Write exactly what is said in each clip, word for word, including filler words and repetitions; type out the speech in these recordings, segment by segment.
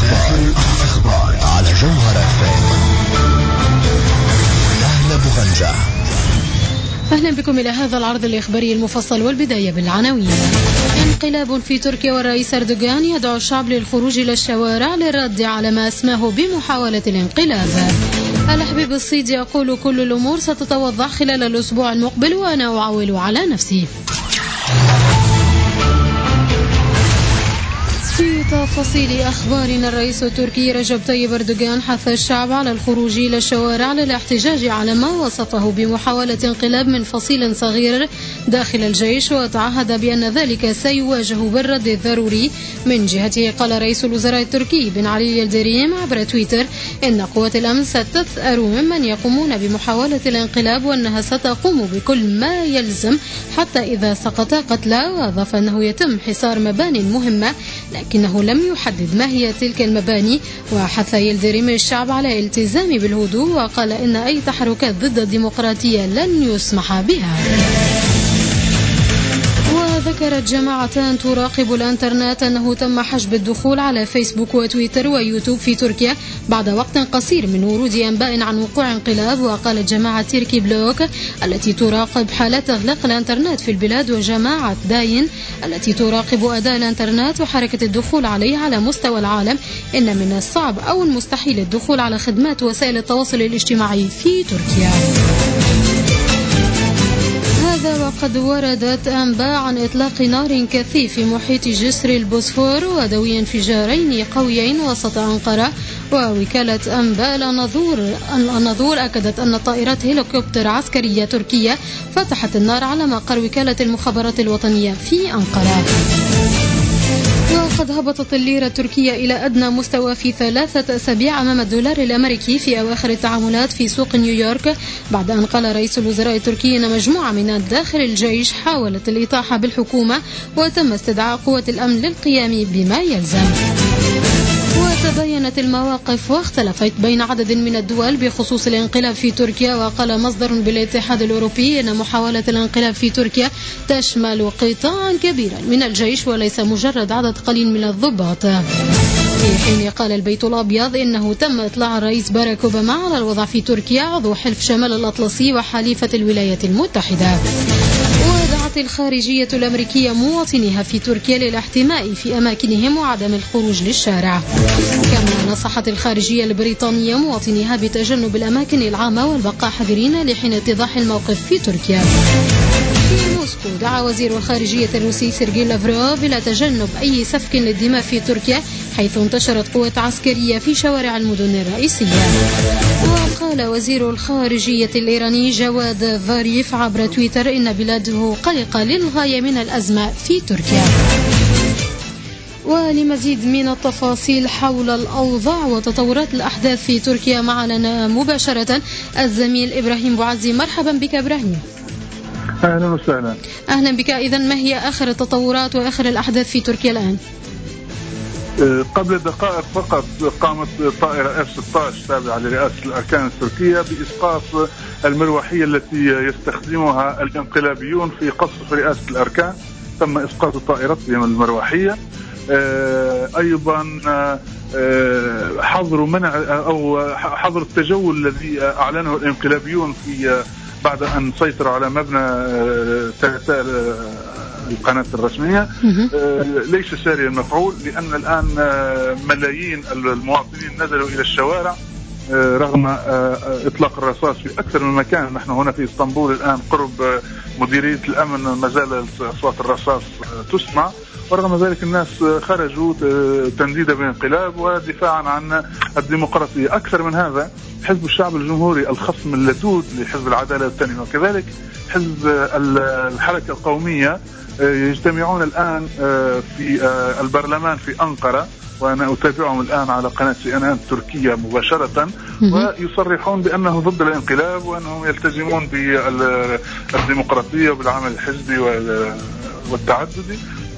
الأخبار على جوهرة سهلة بغنجة. أهلا بكم إلى هذا العرض الإخباري المفصل، والبداية بالعناوين. انقلاب في تركيا، والرئيس أردوغان يدعو الشعب للخروج إلى الشوارع للرد على ما اسماه بمحاولة الانقلاب. الحبيب الصيد يقول كل الأمور ستتوضح خلال الأسبوع المقبل وأنا أعول على نفسي. في تفاصيل أخبارنا، الرئيس التركي رجب طيب أردوغان حث الشعب على الخروج إلى الشوارع للاحتجاج على ما وصفه بمحاولة انقلاب من فصيل صغير داخل الجيش، وتعهد بأن ذلك سيواجه بالرد الضروري. من جهته قال رئيس الوزراء التركي بن علي اليلدريم عبر تويتر إن قوات الأمن ستثأر ممن يقومون بمحاولة الانقلاب، وأنها ستقوم بكل ما يلزم حتى إذا سقط قتلى. وأضاف أنه يتم حصار مبان مهمة لكنه لم يحدد ما هي تلك المباني، وحث يلدريم الشعب على الالتزام بالهدوء، وقال إن أي تحركات ضد الديمقراطية لن يسمح بها. وذكرت جماعتان تراقب الانترنت أنه تم حجب الدخول على فيسبوك وتويتر ويوتيوب في تركيا بعد وقت قصير من ورود أنباء عن وقوع انقلاب. وقالت جماعة تيركي بلوك التي تراقب حالات إغلاق الانترنت في البلاد، وجماعة داين التي تراقب أداء الانترنت وحركة الدخول عليه على مستوى العالم، إن من الصعب أو المستحيل الدخول على خدمات وسائل التواصل الاجتماعي في تركيا. هذا وقد وردت أنباء عن إطلاق نار كثيف في محيط جسر البوسفور وذوي انفجارين قويين وسط أنقرة. ووكالة أنباء الأناضول أكدت أن طائرات هليكوبتر عسكرية تركية فتحت النار على مقر وكالة المخابرات الوطنية في أنقرة. وقد هبطت الليرة التركية إلى أدنى مستوى في ثلاثة أسابيع أمام الدولار الأمريكي في أواخر التعاملات في سوق نيويورك، بعد أن قال رئيس الوزراء التركي أن مجموعة من داخل الجيش حاولت الإطاحة بالحكومة وتم استدعاء قوة الأمن للقيام بما يلزم. وتباينت المواقف واختلفت بين عدد من الدول بخصوص الانقلاب في تركيا. وقال مصدر بالاتحاد الأوروبي أن محاولة الانقلاب في تركيا تشمل قطاعا كبيرا من الجيش وليس مجرد عدد قليل من الضباط، في حين قال البيت الأبيض إنه تم إطلاع الرئيس باراك أوباما على الوضع في تركيا عضو حلف شمال الأطلسي وحليفة الولايات المتحدة. ودعت الخارجية الأمريكية مواطنيها في تركيا للاحتماء في أماكنهم وعدم الخروج للشارع. كما نصحت الخارجية البريطانية مواطنيها بتجنب الأماكن العامة والبقاء حذرين لحين اتضاح الموقف في تركيا. في موسكو دعا وزير الخارجية الروسي سيرجي لافروف إلى تجنب أي سفك للدماء في تركيا، حيث انتشرت قوات عسكرية في شوارع المدن الرئيسية. وقال وزير الخارجية الإيراني جواد ظريف عبر تويتر إن بلاده قلقة للغاية من الأزمة في تركيا. ولمزيد من التفاصيل حول الأوضاع وتطورات الأحداث في تركيا معنا مباشرة الزميل إبراهيم بوعزي. مرحبا بك إبراهيم. أهلا وسهلا. أهلا بك. إذن ما هي آخر التطورات وآخر الأحداث في تركيا الآن؟ قبل دقائق فقط قامت طائرة إف ستة عشر تابعة لرئاسة الأركان التركية بإسقاط المروحية التي يستخدمها الانقلابيون في قصف رئاسة الأركان. تم إسقاط طائرتهم المروحية. أيضا حظر منع أو حظر التجول الذي أعلنه الانقلابيون في بعد أن سيطروا على مبنى القناة الرسمية ليس ساري المفعول، لأن الآن ملايين المواطنين نزلوا إلى الشوارع رغم إطلاق الرصاص في أكثر من مكان. نحن هنا في اسطنبول الآن قرب مديرية الأمن ما زال أصوات الرصاص تسمع، ورغم ذلك الناس خرجوا تنديدا بالانقلاب ودفاعا عن الديمقراطية. أكثر من هذا، حزب الشعب الجمهوري الخصم اللدود لحزب العدالة والتنمية وكذلك حزب الحركة القومية يجتمعون الآن في البرلمان في أنقرة، وأنا أتابعهم الآن على قناة سي إن إن التركية مباشرة، ويصرحون بأنه ضد الانقلاب وأنهم يلتزمون بالديمقراطية وبالعمل الحزبي والتعددي،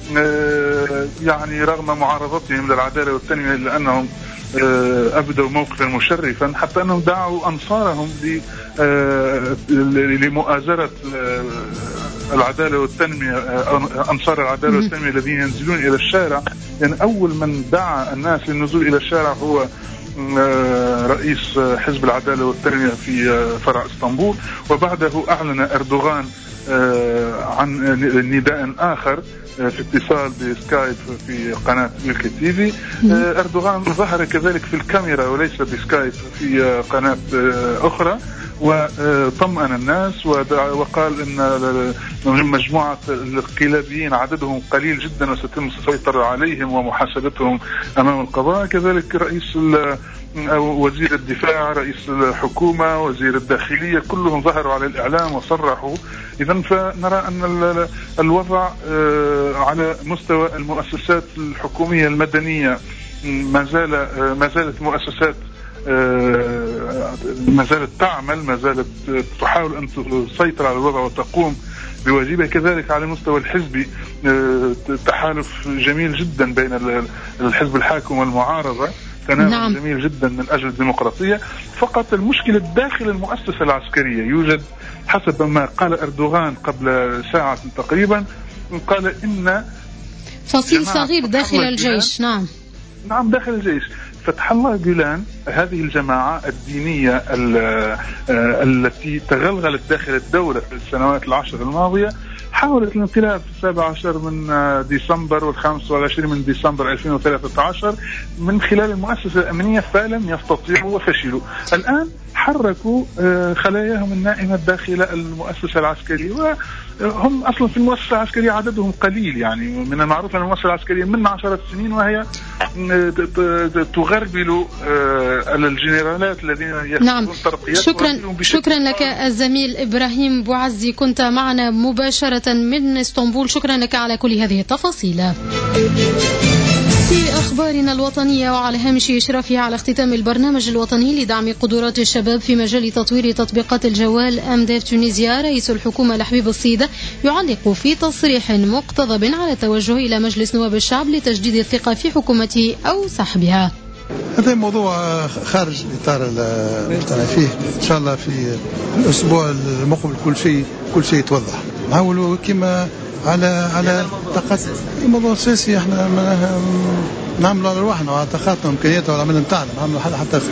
يعني رغم معارضتهم للعدالة والتنمية إلا أنهم أبدوا موقفا مشرفا، حتى أنهم دعوا أنصارهم لمؤازرة العدالة والتنمية، أنصار العدالة والتنمية الذين ينزلون إلى الشارع، لأن يعني أول من دعا الناس للنزول إلى الشارع هو رئيس حزب العدالة والتنمية في فرع اسطنبول، وبعده أعلن أردوغان عن نداء آخر في اتصال بسكايب في قناة ويلكي تي في. أردوغان ظهر كذلك في الكاميرا وليس بسكايب في قناة أخرى، وطمأن الناس وقال إن مجموعة القلابيين عددهم قليل جدا وستتم السيطرة عليهم ومحاسبتهم أمام القضاء. كذلك رئيس وزير الدفاع، رئيس الحكومة، وزير الداخلية، كلهم ظهروا على الإعلام وصرحوا. إذن فنرى أن الوضع على مستوى المؤسسات الحكومية المدنية ما زال ما زالت مؤسسات ما زالت تعمل، ما زالت تحاول أن تسيطر على الوضع وتقوم بواجبها. كذلك على المستوى الحزبي تحالف جميل جدا بين الحزب الحاكم والمعارضة، تناغم نعم. جميل جدا من أجل الديمقراطية. فقط المشكلة داخل المؤسسة العسكرية يوجد، حسب ما قال أردوغان قبل ساعة تقريبا، قال إن فصيل صغير داخل الجيش. نعم نعم داخل الجيش. فتح الله جولان، هذه الجماعة الدينية التي تغلغلت داخل الدولة في السنوات العشر الماضية، حاولت الانقلاب في السابع عشر من ديسمبر والخامس والعشرين من ديسمبر ألفين وثلاثة عشر من خلال المؤسسة الأمنية، فلم يستطيعوا وفشلوا. الآن حركوا خلاياهم النائمة داخل المؤسسة العسكرية، وهم أصلا في المؤسسة العسكرية عددهم قليل. يعني من المعروف أن المؤسسة العسكرية من عشرة سنين وهي تغربل الجنرالات الذين يأخذون نعم. ترقيات. شكرا شكرا لك الزميل إبراهيم بوعزي، كنت معنا مباشرة من اسطنبول. شكرا لك على كل هذه التفاصيل. في أخبارنا الوطنية، وعلى هامش إشرافها على اختتام البرنامج الوطني لدعم قدرات الشباب في مجال تطوير تطبيقات الجوال، أمديف تونيزيا، رئيس الحكومة لحبيب الصيدة يعلق في تصريح مقتضب على التوجه إلى مجلس نواب الشعب لتجديد الثقة في حكومته أو سحبها. هذا موضوع خارج الإطار المقتنع فيه. إن شاء الله في الأسبوع المقبل كل شيء كل شيء يتوضح. نحاولوا كما على على طاقات الموضوع السياسي، احنا نعملوا على رواحنا وعلى طاقاتنا وامكانياتنا والعمل نتاعنا، ما نعملوا حتى حتى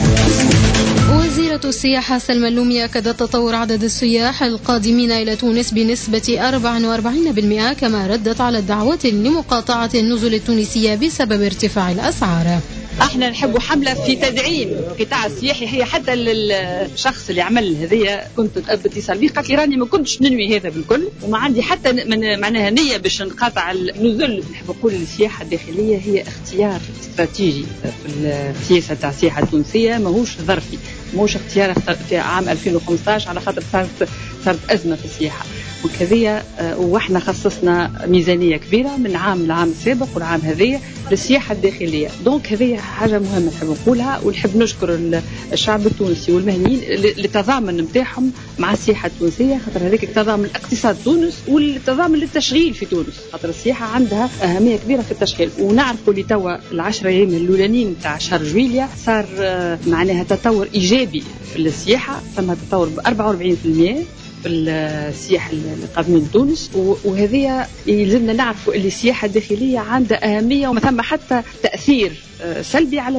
وزيرة السياحة سلمى اللومي أكدت تطور عدد السياح القادمين إلى تونس بنسبة أربعة وأربعين بالمئة، كما ردت على الدعوات لمقاطعة النزل التونسية بسبب ارتفاع الأسعار. احنا نحبوا حملة في تدعيم القطاع السياحي. هي حتى الشخص اللي عمل هذيا كنت باتصال به قالت لي راني ما كنتش ننوي هذا بالكل، وما عندي حتى من معناها نية باش نقاطع النزل. نحب نقول السياحة الداخلية هي اختيار استراتيجي في السياسة تاع السياحة التونسية، ماهوش ظرفي، ماهوش اختيار في عام ألفين وخمسة عشر على خاطر صارت صارت أزمة في السياحة وكذية. واحنا خصصنا ميزانية كبيرة من عام العام السابق والعام هذية للسياحة الداخلية. دونك هذه حاجة مهمة نحب نقولها، ونحب نشكر الشعب التونسي والمهنيين للتضامن نتاعهم مع السياحة التونسية، خاطر هذيك التضامن لاقتصاد تونس والتضامن للتشغيل في تونس، خاطر السياحة عندها أهمية كبيرة في التشغيل. ونعرفوا اللي توا العشرة أيام الأولانيين تاع شهر جويليا صار معناها تطور إيجابي في السياحة، ثم تطور ب أربعة وأربعين بالمئة في السياحة القادمين تونس. وهذه يلزمنا نعرفوا اللي السياحة الداخلية عندها أهمية وما ثم حتى تأثير سلبي على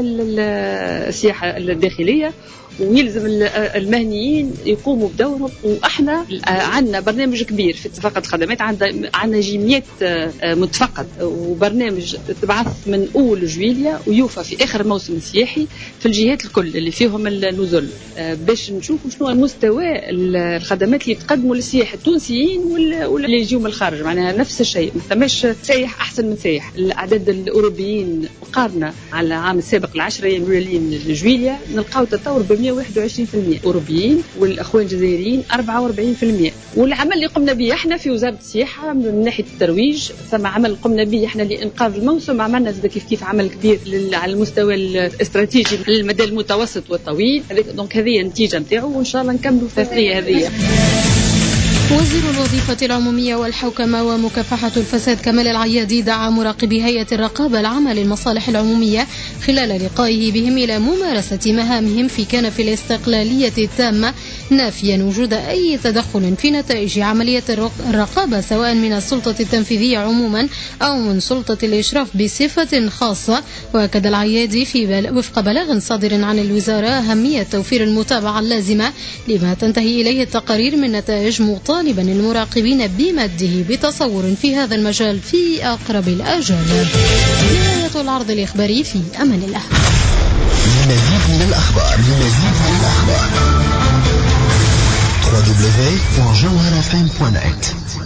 السياحة الداخلية، ويلزم المهنيين يقوموا بدورهم. واحنا عندنا برنامج كبير في اتفاقات الخدمات، عندنا عندنا جمعيات متفقد وبرنامج تبعث من اول جويليا ويوفى في اخر الموسم السياحي في الجهات الكل اللي فيهم النزل، باش نشوفوا شنو مستوى الخدمات اللي تقدموا للسياح التونسيين واللي يجيوا من الخارج. معناها نفس الشيء، ما ثماش سايح احسن من سايح. الاعداد الاوروبيين مقارنه على العام السابق العشرة ايام الاولين لجويليا نلقاو تطور ب مئة وواحد وعشرين بالمئة اوروبيين، والاخوان الجزائريين أربعة وأربعين بالمئة. والعمل اللي قمنا به احنا في وزاره السياحه من ناحيه الترويج، ثم عمل قمنا به احنا لانقاذ الموسم، عملنا زاد كيف كيف عمل كبير على المستوى الاستراتيجي للمدى المتوسط والطويل. دونك هذه النتيجه نتاعو، وان شاء الله نكملوا في الثلاثيه هذه. وزير الوظيفة العمومية والحوكمة ومكافحة الفساد كمال العيادي دعا مراقبي هيئة الرقابة العامة للمصالح العمومية خلال لقائه بهم إلى ممارسة مهامهم في كنف الاستقلالية التامة نافيا وجود أي تدخل في نتائج عملية الرقابة سواء من السلطة التنفيذية عموما أو من سلطة الإشراف بصفة خاصة. وأكد العيادي في بل... وفق بلاغ صادر عن الوزارة أهمية توفير المتابعة اللازمة لما تنتهي إليه التقارير من نتائج، مطالبا المراقبين بمده بتصور في هذا المجال في أقرب الآجال. نهاية العرض الإخباري، في أمان الله. لمزيد من الأخبار لمزيد من الأخبار دبليو دبليو دبليو دوت جوهرة إف إم دوت نت.